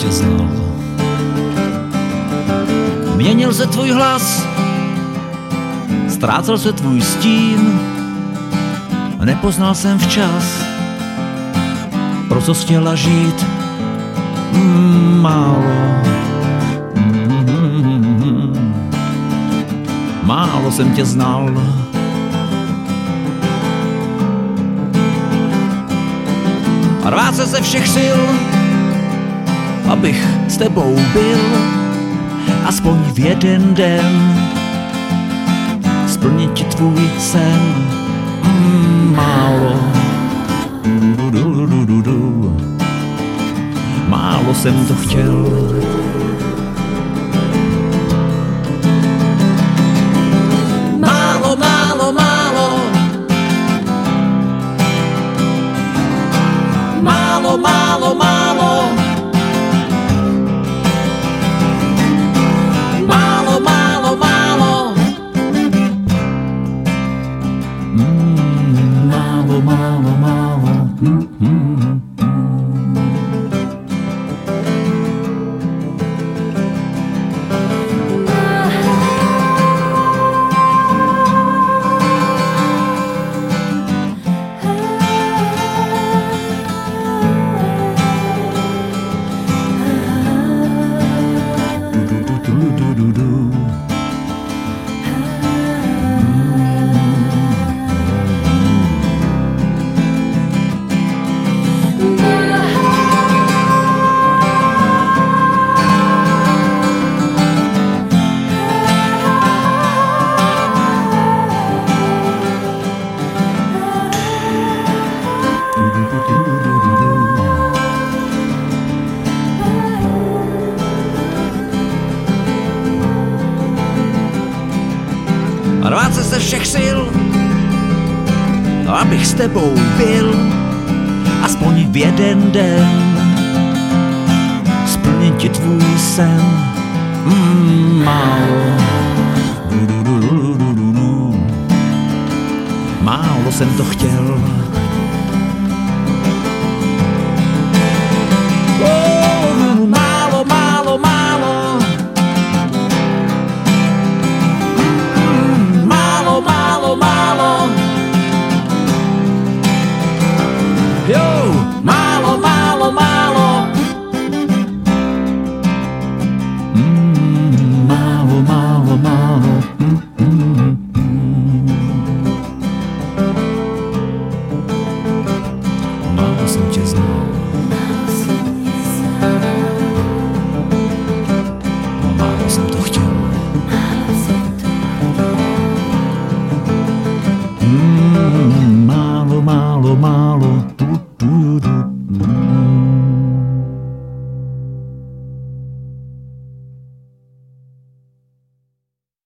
tě znal. Měnil se tvůj hlas, ztrácel se tvůj stín, nepoznal jsem včas, pro co jsi chtěla žít. Málo jsem tě znal. A rvát se ze všech sil, abych s tebou byl, aspoň v jeden den, splnit ti tvůj sen. Málo jsem to chtěl. Málo, málo, málo. Málo, málo, málo. Málo, málo, málo. Málo, málo, málo. Rvát se ze všech sil, abych s tebou byl, aspoň v jeden den, splnit ti tvůj sen. Málo jsem to chtěl. Málo, málo, málo. Málo, málo, málo. Jo, málo, málo, málo. Málo, málo, málo. Málo jsem tě znal.